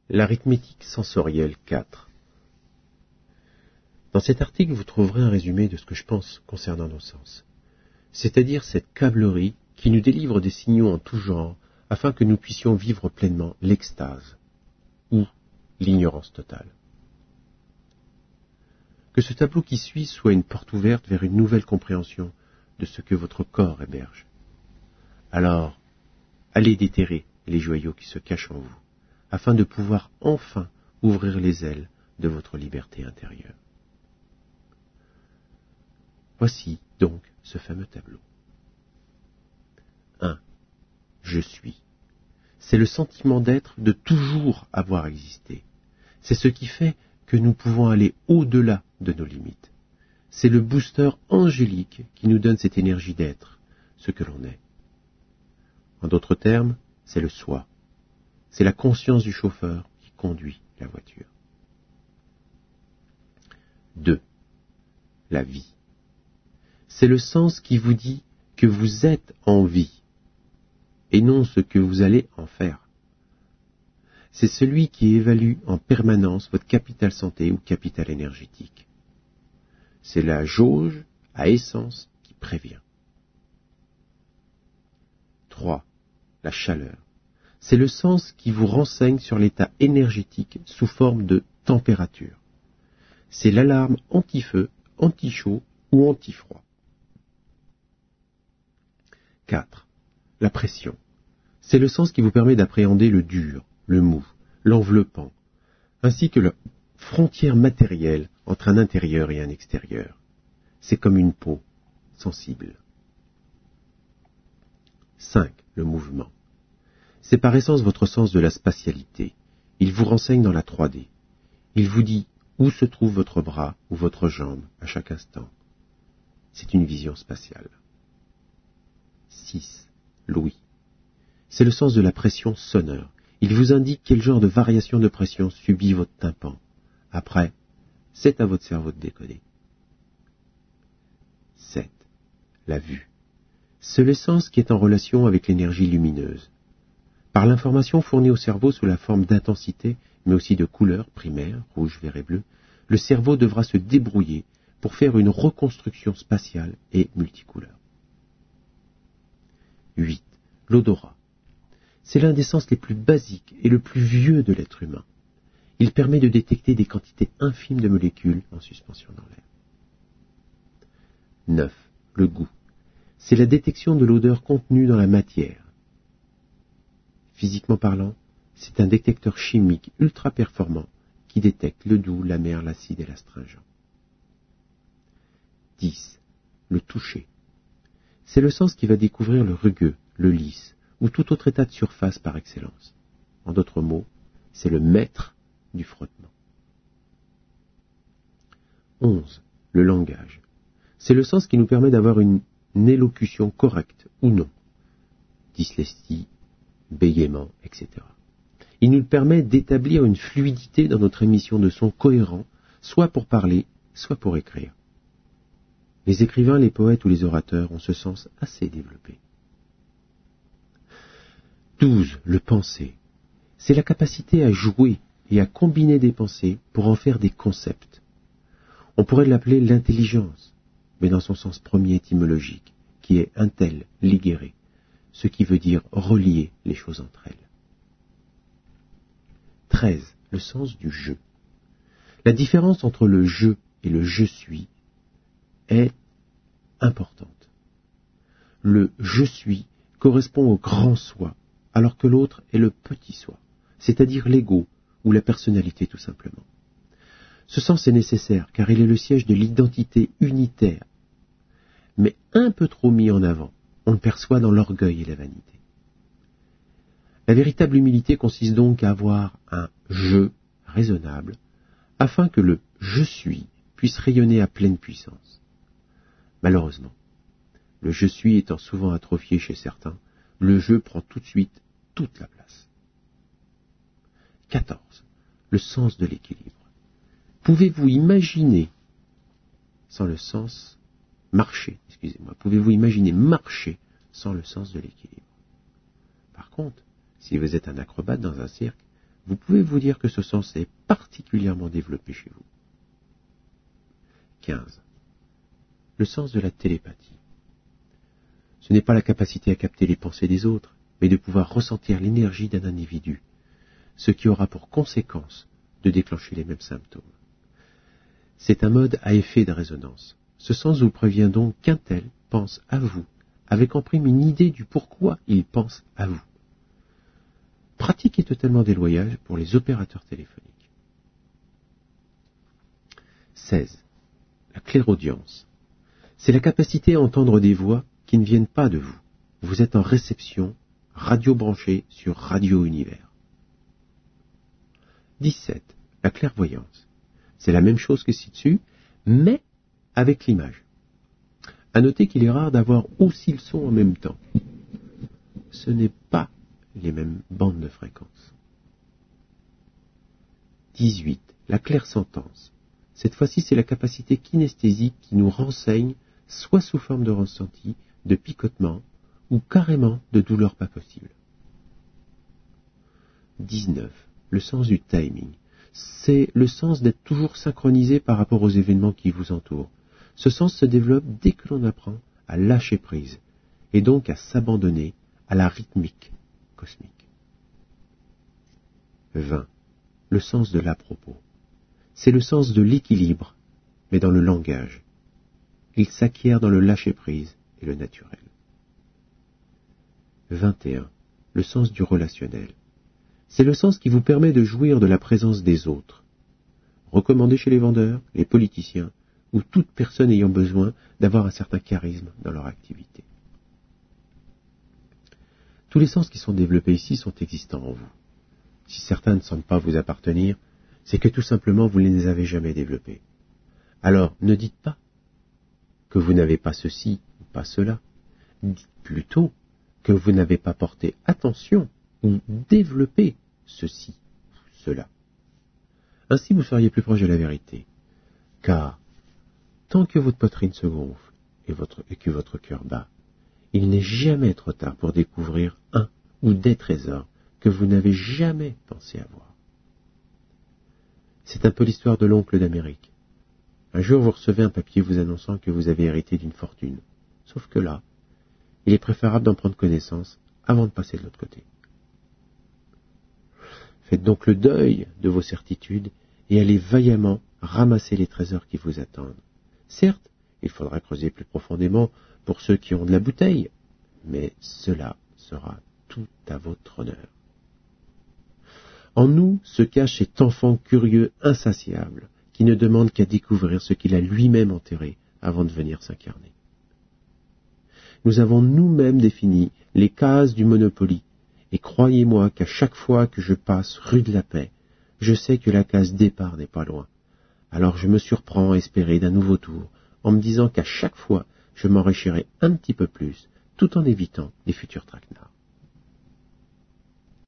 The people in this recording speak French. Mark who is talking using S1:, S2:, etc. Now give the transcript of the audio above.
S1: L'arithmétique sensorielle 4. Dans cet article, vous trouverez un résumé de ce que je pense concernant nos sens, c'est-à-dire cette câblerie qui nous délivre des signaux en tout genre afin que nous puissions vivre pleinement l'extase ou l'ignorance totale. Que ce tableau qui suit soit une porte ouverte vers une nouvelle compréhension de ce que votre corps héberge. Alors, allez déterrer les joyaux qui se cachent en vous, afin de pouvoir enfin ouvrir les ailes de votre liberté intérieure. Voici donc ce fameux tableau. 1. Je suis. C'est le sentiment d'être, de toujours avoir existé. C'est ce qui fait que nous pouvons aller au-delà de nos limites. C'est le booster angélique qui nous donne cette énergie d'être, ce que l'on est. En d'autres termes, c'est le soi. C'est la conscience du chauffeur qui conduit la voiture. 2. La vie. C'est le sens qui vous dit que vous êtes en vie, et non ce que vous allez en faire. C'est celui qui évalue en permanence votre capital santé ou capital énergétique. C'est la jauge à essence qui prévient. 3. La chaleur. C'est le sens qui vous renseigne sur l'état énergétique sous forme de température. C'est l'alarme anti-feu, anti-chaud ou anti-froid. 4. La pression. C'est le sens qui vous permet d'appréhender le dur, le mou, l'enveloppant, ainsi que la frontière matérielle entre un intérieur et un extérieur. C'est comme une peau sensible. 5. Le mouvement. C'est par essence votre sens de la spatialité. Il vous renseigne dans la 3D. Il vous dit où se trouve votre bras ou votre jambe à chaque instant. C'est une vision spatiale. 6. L'ouïe. C'est le sens de la pression sonore. Il vous indique quel genre de variation de pression subit votre tympan. Après, c'est à votre cerveau de décoder. 7. La vue. C'est le sens qui est en relation avec l'énergie lumineuse. Par l'information fournie au cerveau sous la forme d'intensité, mais aussi de couleurs primaires, rouge, vert et bleu, le cerveau devra se débrouiller pour faire une reconstruction spatiale et multicouleur. 8. L'odorat. C'est l'un des sens les plus basiques et le plus vieux de l'être humain. Il permet de détecter des quantités infimes de molécules en suspension dans l'air. 9. Le goût. C'est la détection de l'odeur contenue dans la matière. Physiquement parlant, c'est un détecteur chimique ultra performant qui détecte le doux, l'amer, l'acide et l'astringent. 10. Le toucher. C'est le sens qui va découvrir le rugueux, le lisse, ou tout autre état de surface par excellence. En d'autres mots, c'est le maître du frottement. 11. Le langage. C'est le sens qui nous permet d'avoir une élocution correcte ou non. Dyslexie, bégaiement, etc. Il nous permet d'établir une fluidité dans notre émission de sons cohérents, soit pour parler, soit pour écrire. Les écrivains, les poètes ou les orateurs ont ce sens assez développé. 12. Le penser. C'est la capacité à jouer et à combiner des pensées pour en faire des concepts. On pourrait l'appeler l'intelligence, mais dans son sens premier étymologique, qui est intel, ligere, ce qui veut dire relier les choses entre elles. 13. Le sens du je. La différence entre le je et le je suis est importante. Le je suis correspond au grand soi, alors que l'autre est le petit soi, c'est-à-dire l'ego ou la personnalité tout simplement. Ce sens est nécessaire car il est le siège de l'identité unitaire, mais un peu trop mis en avant, on le perçoit dans l'orgueil et la vanité. La véritable humilité consiste donc à avoir un « je » raisonnable, afin que le « je suis » puisse rayonner à pleine puissance. Malheureusement, le « je suis » étant souvent atrophié chez certains, le « je » prend tout de suite toute la place. 14. Le sens de l'équilibre. Pouvez-vous imaginer, sans le sens pouvez-vous imaginer marcher sans le sens de l'équilibre? Par contre, si vous êtes un acrobate dans un cirque, vous pouvez vous dire que ce sens est particulièrement développé chez vous. 15. Le sens de la télépathie. Ce n'est pas la capacité à capter les pensées des autres, mais de pouvoir ressentir l'énergie d'un individu, ce qui aura pour conséquence de déclencher les mêmes symptômes. C'est un mode à effet de résonance. Ce sens vous prévient donc qu'un tel pense à vous, avec en prime une idée du pourquoi il pense à vous. Pratique et totalement déloyale pour les opérateurs téléphoniques. 16. La clairaudience. C'est la capacité à entendre des voix qui ne viennent pas de vous. Vous êtes en réception, radio branchée sur Radio Univers. 17. La clairvoyance. C'est la même chose que ci-dessus, mais avec l'image. À noter qu'il est rare d'avoir aussi le son en même temps. Ce n'est pas les mêmes bandes de fréquences. 18. La clairsentence. Cette fois-ci, c'est la capacité kinesthésique qui nous renseigne, soit sous forme de ressenti, de picotement, ou carrément de douleur pas possible. 19. Le sens du timing. C'est le sens d'être toujours synchronisé par rapport aux événements qui vous entourent. Ce sens se développe dès que l'on apprend à lâcher prise, et donc à s'abandonner à la rythmique cosmique. 20. Le sens de l'à-propos. C'est le sens de l'équilibre, mais dans le langage. Il s'acquiert dans le lâcher-prise et le naturel. 21. Le sens du relationnel. C'est le sens qui vous permet de jouir de la présence des autres. Recommandé chez les vendeurs, les politiciens, ou toute personne ayant besoin d'avoir un certain charisme dans leur activité. Tous les sens qui sont développés ici sont existants en vous. Si certains ne semblent pas vous appartenir, c'est que tout simplement vous ne les avez jamais développés. Alors ne dites pas que vous n'avez pas ceci ou pas cela. Dites plutôt que vous n'avez pas porté attention ou développé ceci ou cela. Ainsi vous seriez plus proche de la vérité. Car tant que votre poitrine se gonfle et que votre cœur bat, il n'est jamais trop tard pour découvrir un ou des trésors que vous n'avez jamais pensé avoir. C'est un peu l'histoire de l'oncle d'Amérique. Un jour, vous recevez un papier vous annonçant que vous avez hérité d'une fortune. Sauf que là, il est préférable d'en prendre connaissance avant de passer de l'autre côté. Faites donc le deuil de vos certitudes et allez vaillamment ramasser les trésors qui vous attendent. Certes, il faudra creuser plus profondément pour ceux qui ont de la bouteille, mais cela sera tout à votre honneur. En nous se cache cet enfant curieux insatiable qui ne demande qu'à découvrir ce qu'il a lui-même enterré avant de venir s'incarner. Nous avons nous-mêmes défini les cases du Monopoly, et croyez-moi qu'à chaque fois que je passe rue de la Paix, je sais que la case départ n'est pas loin. Alors je me surprends à espérer d'un nouveau tour, en me disant qu'à chaque fois, je m'enrichirai un petit peu plus, tout en évitant les futurs traquenards.